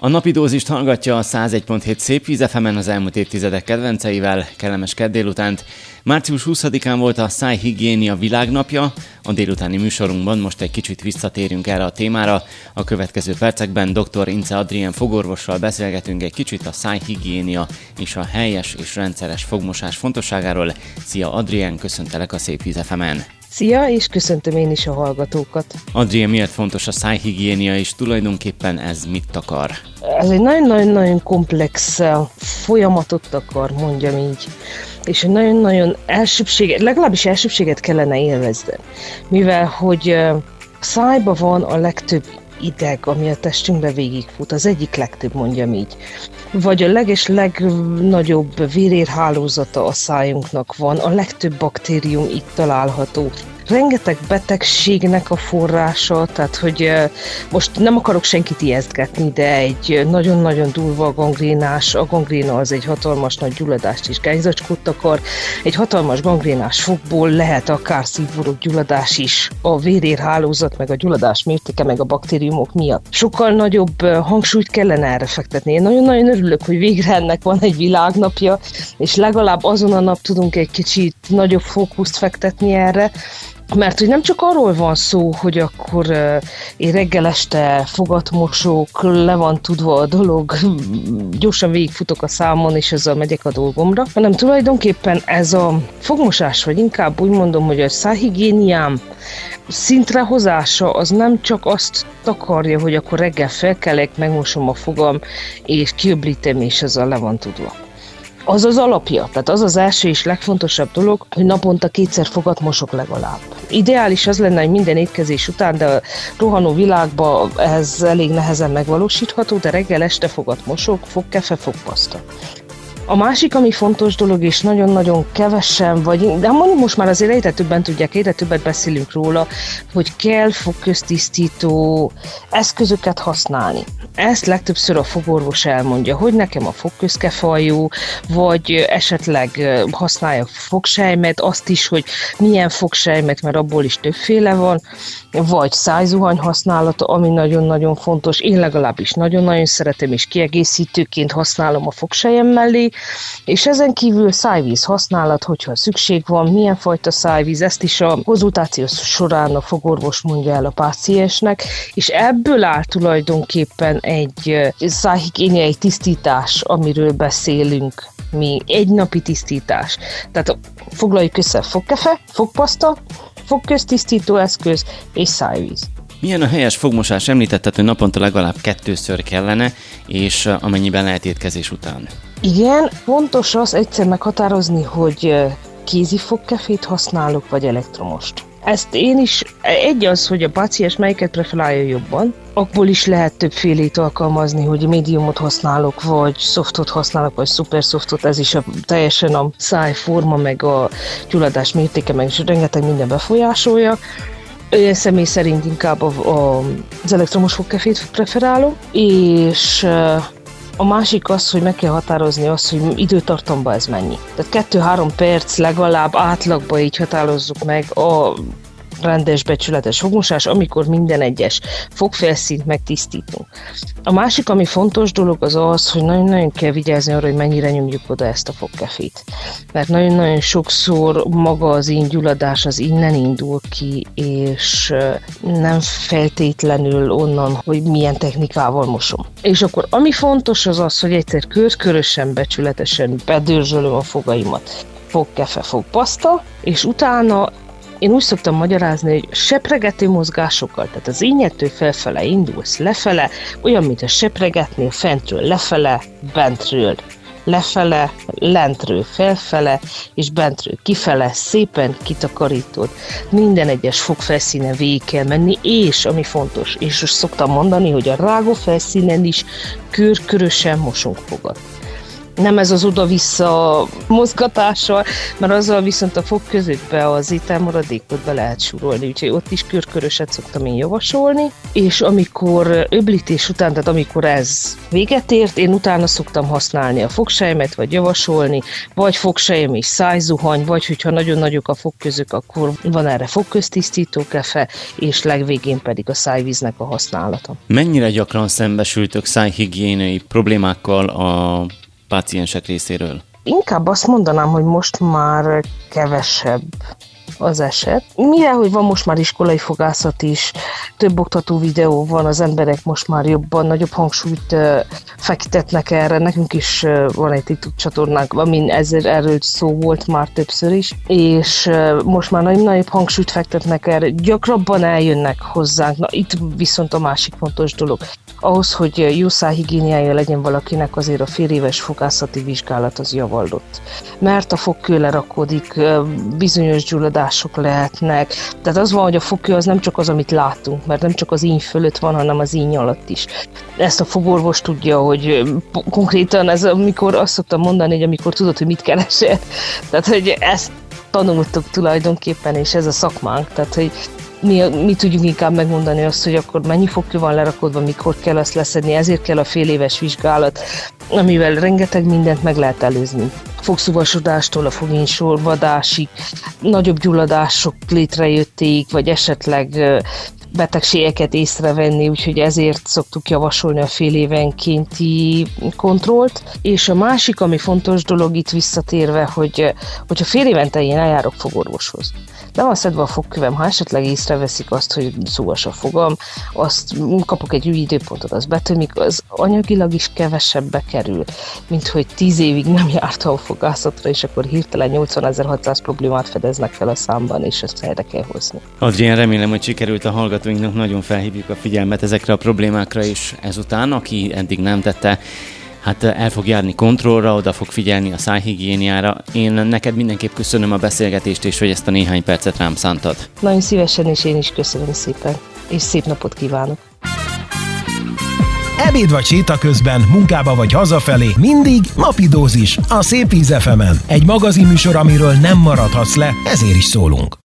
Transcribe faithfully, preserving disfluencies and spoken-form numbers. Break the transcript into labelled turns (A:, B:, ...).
A: A napi dózist hallgatja a száz egy pont hét Szép Víz ef emen az elmúlt évtizedek kedvenceivel, kellemes kedd délutánt. március huszadikán volt a Szájhigiénia világnapja, a délutáni műsorunkban most egy kicsit visszatérünk erre a témára. A következő percekben dr. Ince Adrien fogorvossal beszélgetünk egy kicsit a szájhigiénia és a helyes és rendszeres fogmosás fontosságáról. Szia Adrien, köszöntelek a Szép Víz ef emen.
B: Szia, és köszöntöm én is a hallgatókat.
A: Adrien, miért fontos a szájhigiénia, és tulajdonképpen ez mit takar?
B: Ez egy nagyon-nagyon komplex folyamatot takar, mondjam így. És egy nagyon-nagyon elsőbséget, legalábbis elsőbséget kellene élvezni. Mivel, hogy a szájban van a legtöbb ideg, ami a testünkbe végigfut, az egyik legtöbb, mondjam így. Vagy a leges legnagyobb vérérhálózata a szájunknak van, a legtöbb baktérium itt található. Rengeteg betegségnek a forrása, tehát hogy most nem akarok senkit ijesztgetni, de egy nagyon-nagyon durva gangrénás, a gangréna az egy hatalmas nagy gyulladást és gányzacskót takar, egy hatalmas gangrénás fogból lehet akár szívvorok gyulladás is, a vérérhálózat, meg a gyulladás mértéke, meg a baktériumok miatt. Sokkal nagyobb hangsúlyt kellene erre fektetni. Én nagyon-nagyon örülök, hogy végre ennek van egy világnapja, és legalább azon a nap tudunk egy kicsit nagyobb fókuszt fektetni erre, mert hogy nem csak arról van szó, hogy akkor uh, én reggel este fogat mosok, le van tudva a dolog, gyorsan végigfutok a számon, és ezzel megyek a dolgomra, hanem tulajdonképpen ez a fogmosás, vagy inkább úgy mondom, hogy a szájhigiéniám szintrehozása az nem csak azt takarja, hogy akkor reggel felkelek, megmosom a fogam, és kiöblítem, és ezzel le van tudva. Az az alapja, tehát az az első és legfontosabb dolog, hogy naponta kétszer fogat mosok legalább. Ideális az lenne, hogy minden étkezés után, de a rohanó világban ez elég nehezen megvalósítható, de reggel este fogat mosok, fogkefe, fogpaszta. A másik, ami fontos dolog, és nagyon-nagyon kevesen, vagy, de mondjuk most már azért egyre többen tudják, egyre többet beszélünk róla, hogy kell fogköztisztító eszközöket használni. Ezt legtöbbször a fogorvos elmondja, hogy nekem a fogközkefajú, vagy esetleg használja a fogsejmet, azt is, hogy milyen fogsejmet, mert abból is többféle van, vagy szájzuhany használata, ami nagyon-nagyon fontos. Én legalábbis nagyon-nagyon szeretem, és kiegészítőként használom a fogsejem mellé, és ezen kívül szájvíz használat, hogyha szükség van, milyen fajta szájvíz, ezt is a konzultáció során a fogorvos mondja el a páciensnek, és ebből áll tulajdonképpen egy szájhigiéniai tisztítás, amiről beszélünk mi, egy napi tisztítás. Tehát foglaljuk össze: fogkefe, fogpaszta, fogköztisztító eszköz és szájvíz.
A: Milyen a helyes fogmosás? Említetted, hogy naponta legalább kettőször kellene, és amennyiben lehet étkezés után.
B: Igen, fontos az egyszer meghatározni, hogy kézi fogkefét használok, vagy elektromost. Ezt én is, egy az, hogy a páciens melyiket preferálja jobban, abból is lehet többfélét alkalmazni, hogy médiumot használok, vagy softot használok, vagy szuperszoftot, ez is a, teljesen a szájforma, meg a gyulladás mértéke, meg is rengeteg minden befolyásolja. Én személy szerint inkább a, a, az elektromos fogkefét preferálom, és a másik az, hogy meg kell határozni azt, hogy időtartamban ez mennyi. Tehát kettő-három perc legalább átlagban így határozzuk meg a rendes, becsületes fogmosás, amikor minden egyes fogfelszínt megtisztítunk. A másik, ami fontos dolog, az az, hogy nagyon-nagyon kell vigyázni arra, hogy mennyire nyomjuk oda ezt a fogkefét. Mert nagyon-nagyon sokszor maga az én gyulladás az innen indul ki, és nem feltétlenül onnan, hogy milyen technikával mosom. És akkor ami fontos az az, hogy egyszer körkörösen, becsületesen bedörzsölöm a fogaimat. Fogkefe, fogpaszta, és utána én úgy szoktam magyarázni, hogy sepregető mozgásokkal, tehát az ínyettől felfele indulsz lefele, olyan, mint a sepregetnél fentről lefele, bentről lefele, lentről felfele, és bentről kifele, szépen kitakarítod. Minden egyes fogfelszínen végig kell menni, és ami fontos, és szoktam mondani, hogy a rágó felszínen is körkörösen mosunk fogat. Nem ez az oda-vissza mozgatással, mert azzal viszont a fog közöttbe az ételmaradékot be lehet súrolni, úgyhogy ott is körköröset szoktam én javasolni, és amikor öblítés után, tehát amikor ez véget ért, én utána szoktam használni a fogsejmet, vagy javasolni, vagy fogsejem és szájzuhany, vagy hogyha nagyon nagyok a fogközök, akkor van erre fogköztisztító kefe, és legvégén pedig a szájvíznek a használata.
A: Mennyire gyakran szembesültök szájhigiéniai problémákkal a páciensek részéről?
B: Inkább azt mondanám, hogy most már kevesebb az eset. Mivel, hogy van most már iskolai fogászat is, több oktató videó van, az emberek most már jobban, nagyobb hangsúlyt uh, fektetnek erre. Nekünk is uh, van egy TikTok csatornánk, amin ezzel erről szó volt már többször is, és uh, most már nagy, nagyobb hangsúlyt fektetnek erre. Gyakrabban eljönnek hozzánk. Na, itt viszont a másik fontos dolog. Ahhoz, hogy jó szájhigiéniája legyen valakinek, azért a fél éves fogászati vizsgálat az javallott. Mert a fogkő lerakódik, bizonyos gyulladások lehetnek. Tehát az van, hogy a fogkő az nem csak az, amit látunk, mert nem csak az íny fölött van, hanem az íny alatt is. Ezt a fogorvos tudja, hogy konkrétan ez, amikor azt szoktam mondani, hogy amikor tudod, hogy mit keresel. Tehát, hogy ezt tanultuk tulajdonképpen, és ez a szakmánk. Tehát, hogy Mi, mi tudjuk inkább megmondani azt, hogy akkor mennyi fogkő van lerakodva, mikor kell azt leszedni, ezért kell a fél éves vizsgálat, amivel rengeteg mindent meg lehet előzni. Fogszúvasodástól a fogénysorvadásig, nagyobb gyulladások létrejötték, vagy esetleg betegségeket észrevenni, úgyhogy ezért szoktuk javasolni a fél évenkénti kontrollt. És a másik, ami fontos dolog itt visszatérve, hogy hogyha fél évente én eljárok fogorvoshoz, le van szedve a fogkövem, ha esetleg észreveszik azt, hogy szúvas a fogam, azt kapok egy új időpontot, az betömik, az anyagilag is kevesebbe kerül, mint hogy tíz évig nem jártam a fogászatra, és akkor hirtelen nyolcvanezer-hatszáz problémát fedeznek fel a számban, és ezt helyre kell hozni.
A: Adrián, remélem, hogy sikerült a hallgatóinknak, nagyon felhívjuk a figyelmet ezekre a problémákra is ezután, aki eddig nem tette, hát el fog járni kontrollra, oda fog figyelni a szájhigiéniára. Én neked mindenképp köszönöm a beszélgetést, és hogy ezt a néhány percet rám szántad.
B: Nagyon szívesen, és én is köszönöm szépen, és szép napot kívánok!
C: Ebéd vagy séta közben, munkába vagy hazafelé, mindig napi dózis a Szép Íz ef emen. Egy magazinműsor, amiről nem maradhatsz le, ezért is szólunk.